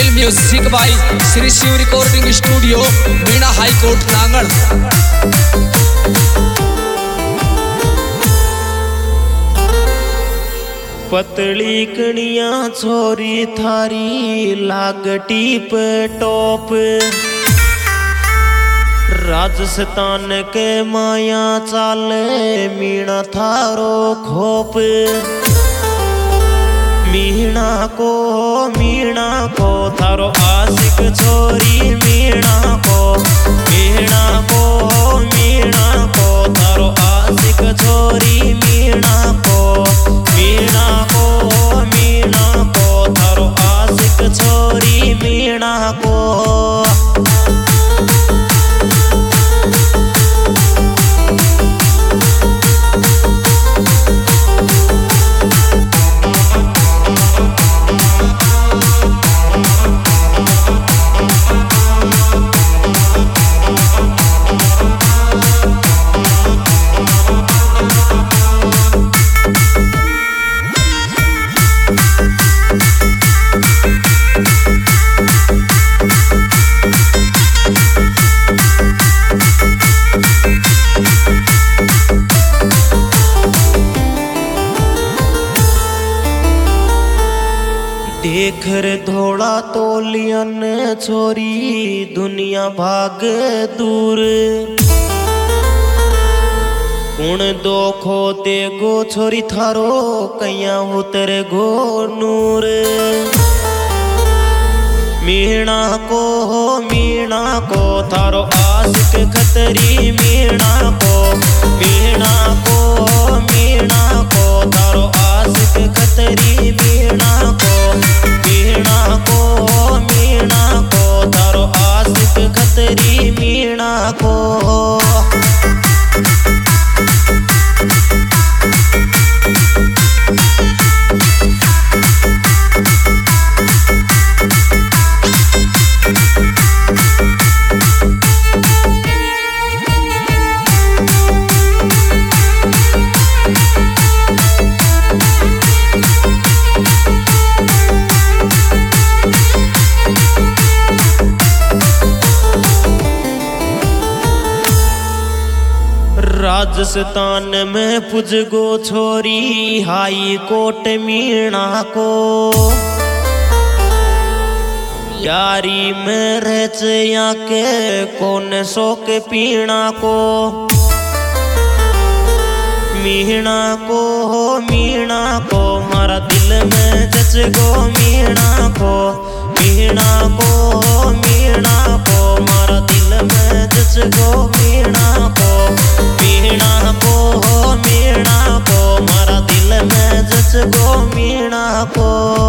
Music by Shri Shiv recording studio Meena high court Nangal. पतली कणिया छोरी थारी लागटी पे टॉप, राजस्थान के माया चाले मीणा थारो खोप। मीणा को थारो आशिक छोरी मीणा को थारो आशिक छोरी मीणा को थारो आशिक छोरी मीणा को। देख रे धोड़ा तोलियन छोरी दुनिया भाग दूर। कुण दो खोते गो छोरी थारो कैया उतरे गो नूर। मीणा को थारो आशिक खतरी मीणा को थारो आशिक खतरी मीणा को थारो आशिक खतरी मीणा को। राजस्थान में पुज गो छोरी हाई कोट मीणा को। यारी में रच या के कौन सो के पीणा को। मीणा को मारा दिल में जच गो मीणा को मारा दिल में जच गो मीणा को मारा दिल में जच गो मीणा को।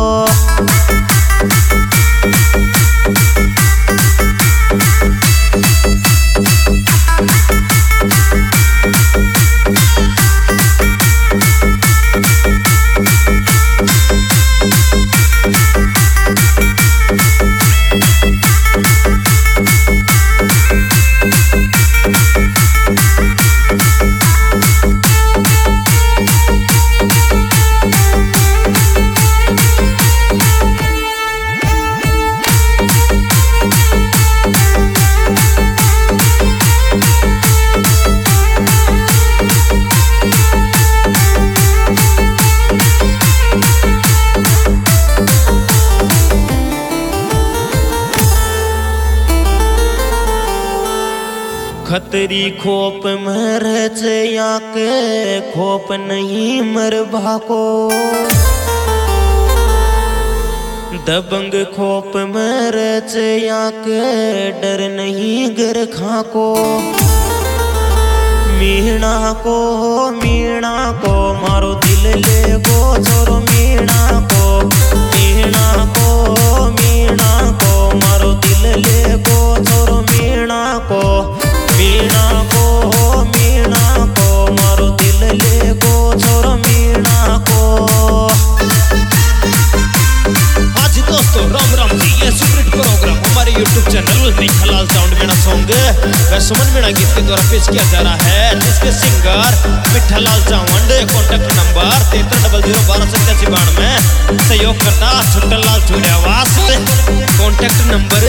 खतरी खोप मर या के खोप नहीं मर भाको। दबंग खोप मर या के डर नहीं गर खाको। मीणा को मारो दिल ले गो छोरो मीणा को मारो दिल ले गो छोरो मीणा को मारो दिल ले गो छोरो मीणा को। हाँ जी दोस्तों, राम जी, ये सुपरहिट प्रोग्राम हमारे YouTube channel Meetha sound Meena song व सुमन मीणा गीत के द्वारा पेश किया जा रहा है, जिसके singer Mithalal Chavand. Contact number 7300128792 में सहयोग करता छुट्टलाल चूड़ियावास। नंबर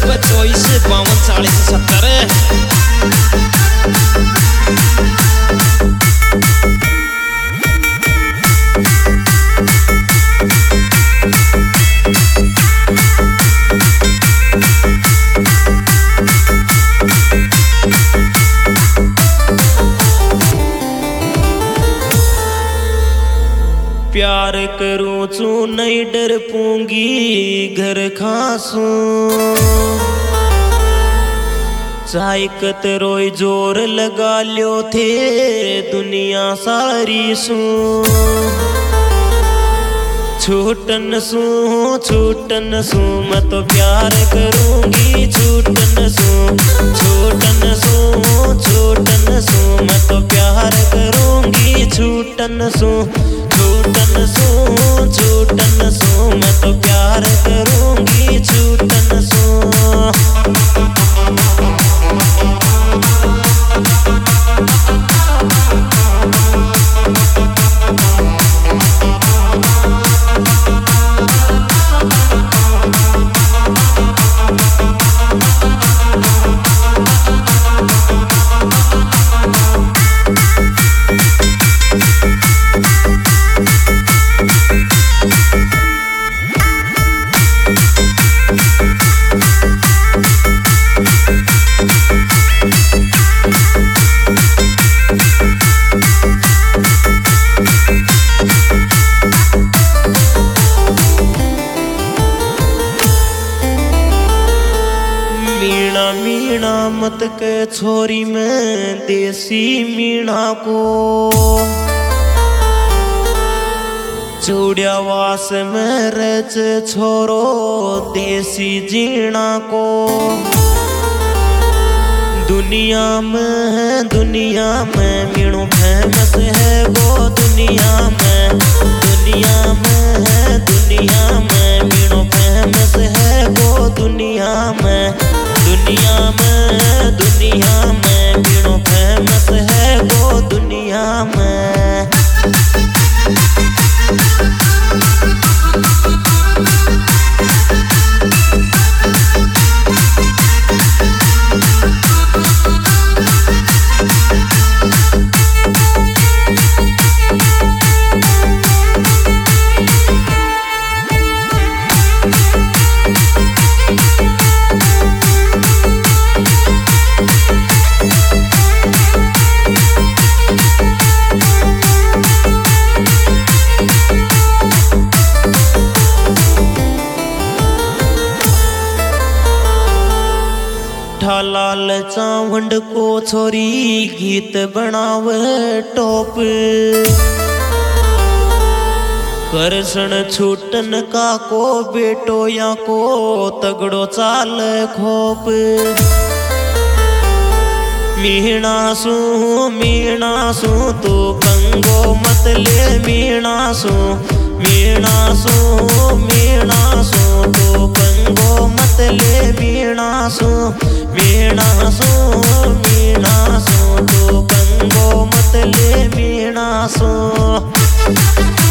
90 प्यार करूं चू नहीं डर पूंगी घर खासू चाहे कतरोई जोर लगा लियो थे दुनिया सारी सू छूटन सू मैं तो प्यार करूंगी छूटन सू मैं तो प्यार करूंगी छूटन सू मैं तो प्यार करूंगी छूटन सू मीणा मत के छोरी में देसी मीणा को चूड़ियावास में रच छोरो देसी जीना को दुनिया में मीणो फेमस है वो दुनिया में मीणो फेमस है वो दुनिया में मीणो फेमस है वो दुनिया में लाल चावंड को छोरी गीत बनावे टॉप करसन छूटन का को बेटो या को तगड़ो चाल खोप मीणा सू तू कंगो मत ले मीणा सू तू कंगो मत ले मीणा सू तू कंगो मत ले मीणा सू